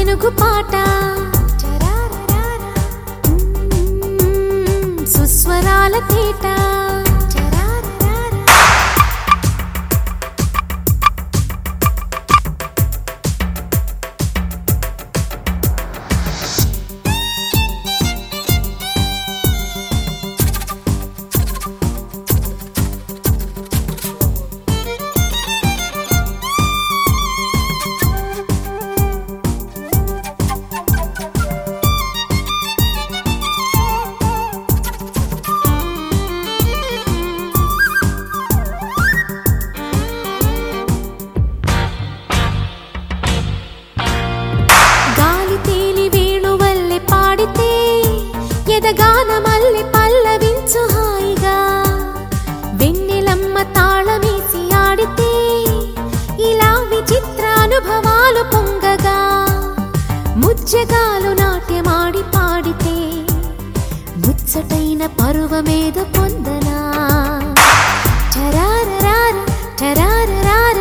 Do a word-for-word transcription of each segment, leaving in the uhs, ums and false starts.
తెనుగు పాట సుస్వరాల తేట గానమల్లి పల్లవించు హాయిగా వెన్నెలమ్మ తాళమేసి ఆడితే ఇలా విచిత్ర అనుభవాలు పొంగగా ముజ్జగాలు నాట్యమాడి పాడితే ముచ్చటైన పరువమేదో పొందనా చరారరార చరారరార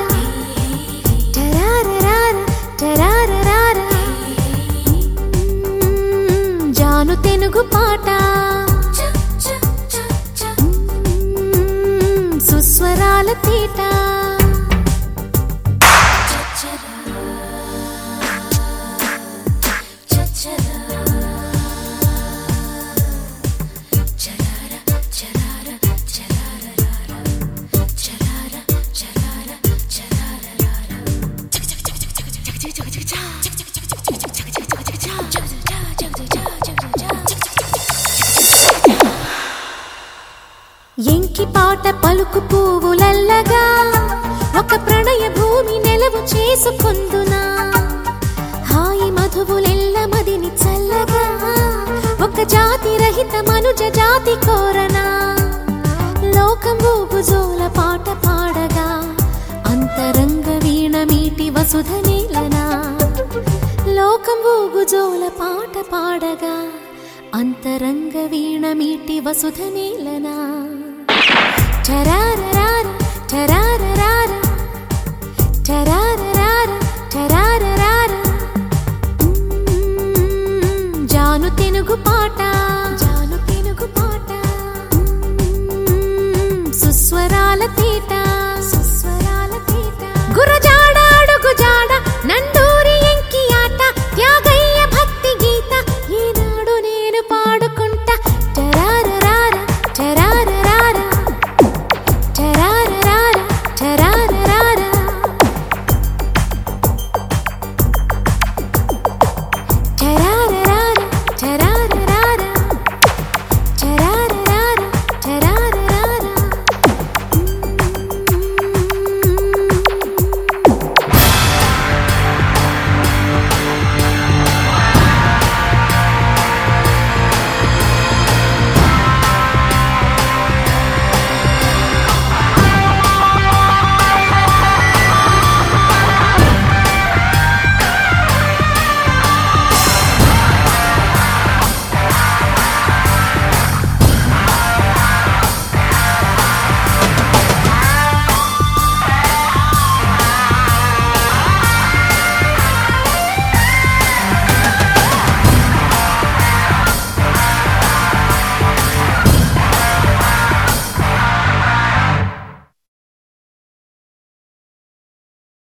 చరారరార చరారరార జాను తెనుగు పాట సుస్వరాల తేట ఎంకి పాట పలుకు పువ్వులల్లగా ఒక ప్రణయ భూమి నెలవు చేసుకొందునా హాయి మధువులెల్ల మదిని చల్లగా ఒక జాతి రహిత మనుజ జాతి కోరనా లోకం ఊగుజోల పాట పాడగా అంతరంగ వీణ మీటి వసుధ నీలనా లోకం ఊగుజోల పాట పాడగా అంతరంగ వీణ మీటి వసుధ నీలనా చరారరార చరార